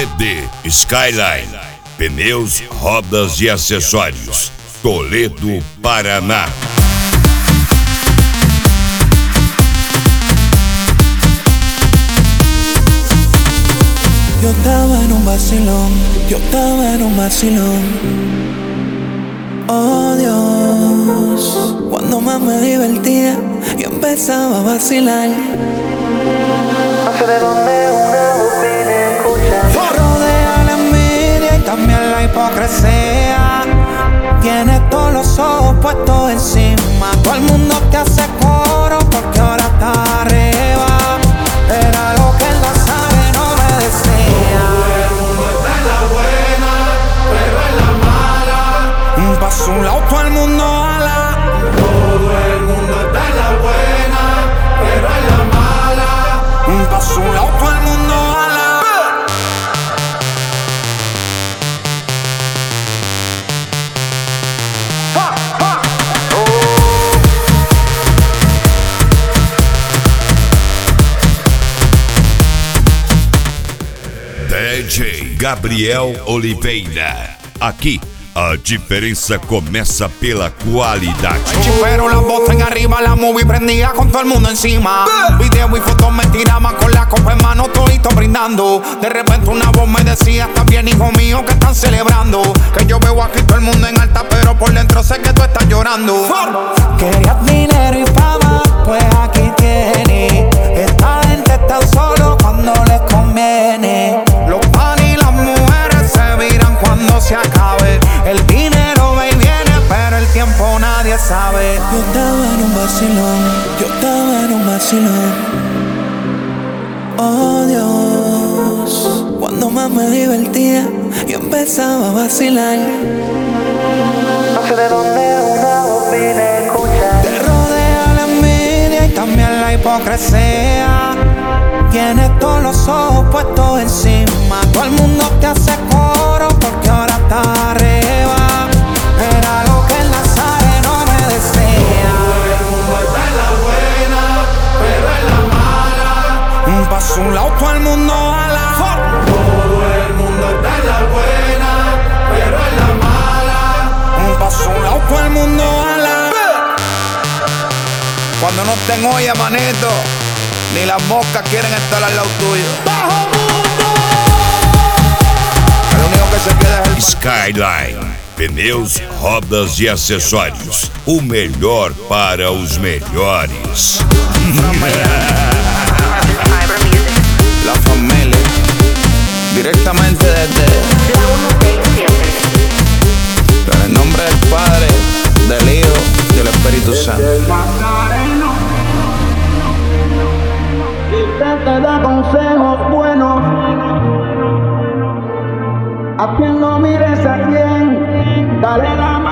CD Skyline, pneus, rodas e acessórios. Toledo, Paraná. Yo estaba en un vacilón, yo estaba en un vacilón. Oh Dios, cuando más me divertía, yo empezaba a vacilar. No sé de dónde una voz viene escuchando. Rodea la envidia y también la hipocresía. Tienes todos los ojos puestos encima. Todo el mundo te hace coro porque ahora estás arriba. Era lo que él no sabe, no me decía. Todo el mundo está en la buena, pero en la mala. Paso un lado, todo el mundo ala. Todo el mundo está en la buena, pero en la mala. Paso un lado, todo el mundo ala. DJ Gabriel Oliveira. Aqui, a diferença começa pela qualidade. Pero la bota en arriba, la movie prendía con todo el mundo encima. Video y fotos me tiraban con la copa en mano, todito brindando. De repente una voz me decía: está bien, hijo mío, que están celebrando. Que yo veo aquí todo el mundo en alta, pero por dentro sé que tú estás llorando. Querías dinero y fama, pues aquí tienes. Esta gente está solo cuando les conviene. Los pan y las mujeres se viran cuando se acabe. El dinero va y viene, pero el tiempo nadie sabe. Yo estaba en un vacilón, yo estaba en un vacilón. Oh Dios, cuando más me divertía, yo empezaba a vacilar. No sé de dónde una voz viene a escuchar. Te rodea la envidia y también la hipocresía. Tienes todos los ojos puestos encima. Todo el mundo te hace coro porque ahora estás arriba. Era lo que el Nazareno me decía. Todo el mundo está en la buena, pero en la mala. Paso un lado, todo el mundo ala. Todo el mundo está en la buena, pero en la mala. Paso un lado, todo el mundo ala. Cuando no estén olla, manito, ni las moscas quieren estar al lado tuyo. ¡Bajo mundo! El único que se queda es el Skyline, pneus, rodas e acessórios. O melhor para os melhores. La familia, directamente desde en el nombre del Padre, del Hijo y del Espíritu Santo. Te da consejos buenos. A quien no mires, a quien dale la mano.